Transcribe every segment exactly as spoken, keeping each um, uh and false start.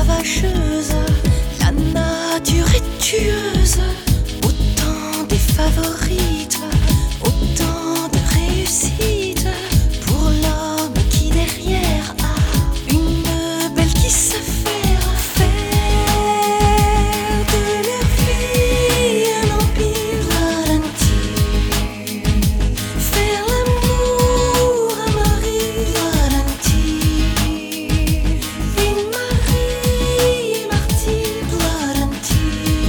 ravageuse, la nature est tueuse. Autant des favorites, autant de réussites pour l'homme qui derrière a une belle qui sait faire, faire de leur vie un empire ralenti, faire l'amour un mari ralenti, une Marie martyre ralenti.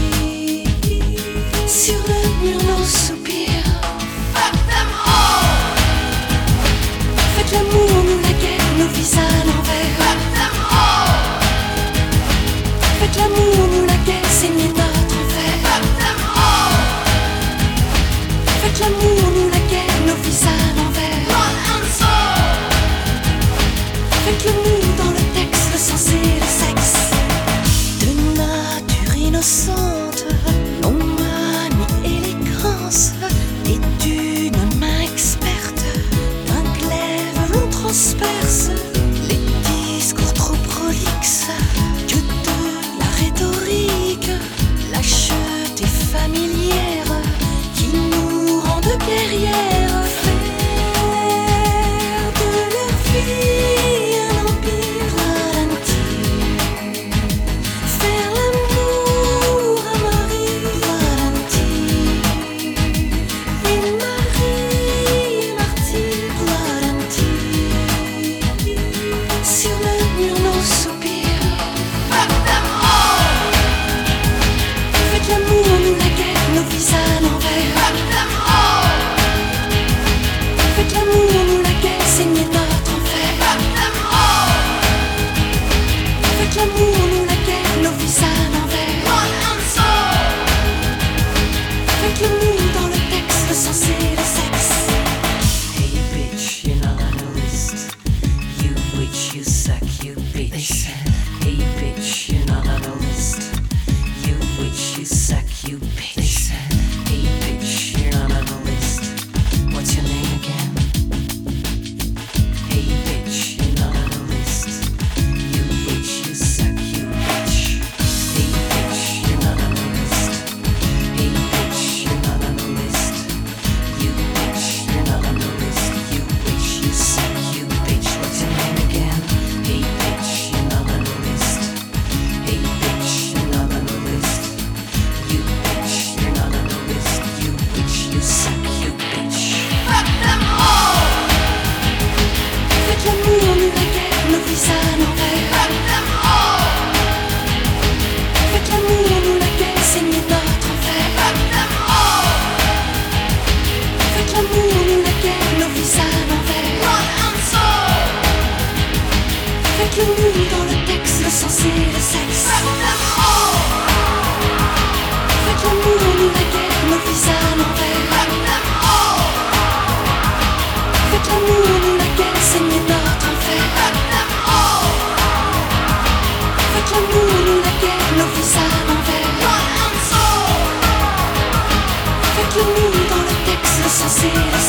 Sur le mur nos soupirs, fuck them all. Faites l'amour, nous la guerre, nos vies à l'envers, fuck them all. Faites l'amour, nous la guerre, saignez notre enfer, fuck them all. Faites l'amour, nous la guerre, nos vies à l'envers, run and soul. Faites l'amour dans le texte, le sens et le sexe. De nature innocente, non manie élégance, et d'une main experte, d'un glaive l'on transperce les discours trop prolixes que de la rhétorique, lâcheté familière qui nous rend de guerrières. Faire de leur vie un empire ralenti, faire l'amour un mari ralenti, une Marie martyre ralenti. Sur le mur nos soupirs, fuck them all. Faites l'amour, nous la guerre, nos vies à l'envers, fuck them all. Faites l'amour, nous la guerre, saignez notre enfer, fuck them all. Faites l'amour, nous la guerre, nos vies à l'envers, run and soul. Faites l'amour dans le texte, le sens et le sexe. Hey bitch, you're not on the list. You witch, you suck, you bitch. Hey bitch, you're not on the list. You witch, you suck, you bitch. Hey bitch, you're not on the list. What's your name again? Hey bitch, you're not on the list. You witch, you suck, you bitch. Hey bitch, you're not on the list. Hey bitch, you're not on the list. You bitch, you're not on the list. You bitch, you suck, you bitch. What's your name again? Hey bitch, you're not on the list. Hey bitch, you're not on the list. You bitch, you're not on the list. You bitch, you suck, you bitch. Fuck them all. Faites l'amour, nous la guerre, nos vies à l'envers, fuck them all. Faites l'amour, nous la guerre, saignez notre enfer, fuck them all. Faites l'amour, nous la guerre, nos vies à l'envers, run and soul. Faites l'amour dans le texte, le sens et le sexe, fuck them all. Faites l'amour, nous la guerre, nos vies à l'envers, fuck them all. Faites l'amour, nous la guerre, saignez notre enfer, fuck them all. Faites l'amour, nous la guerre, nos vies à l'envers, run and soul. Faites l'amour dans le texte, le sens et le